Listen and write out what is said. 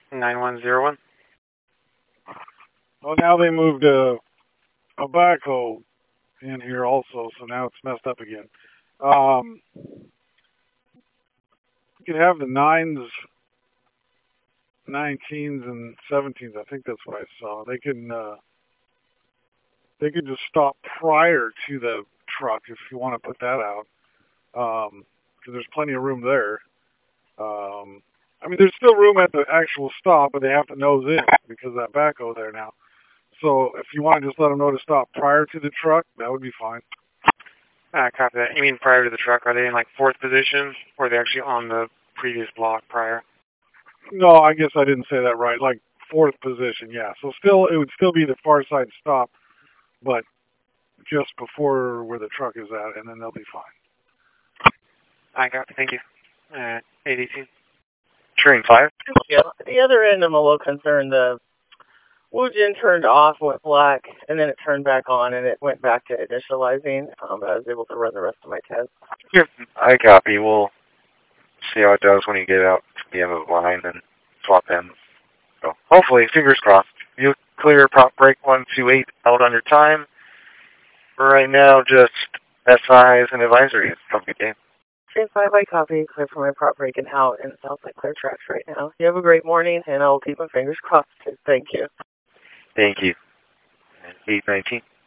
9101. Well, now they moved a backhoe in here also, so now it's messed up again. You can have the 9s, 19s, and 17s. I think that's what I saw. They can just stop prior to the truck if you want to put that out, because there's plenty of room there. I mean, there's still room at the actual stop, but they have to nose in because of that backhoe there now. So if you want to just let them know to stop prior to the truck, that would be fine. Copy that. You mean prior to the truck? Are they in like fourth position, or are they actually on the previous block prior? No, I guess I didn't say that right. Like fourth position, yeah. So still, it would still be the far side stop, but just before where the truck is at, and then they'll be fine. I got it. Thank you. 818. Train 5. Yeah. At the other end, I'm a little concerned. The Woojin turned off, went black, and then it turned back on, and it went back to initializing. But I was able to run the rest of my test. Here, I copy. We'll see how it does when you get out to the end of the line and swap in. So hopefully, fingers crossed, you'll clear prop break 128 out on your time. For right now, just SIs and advisories. Have a good day. Train 5, I copy. Clear for my prop break and out, and it sounds like clear tracks right now. You have a great morning, and I'll keep my fingers crossed. Thank you. Thank you. 819.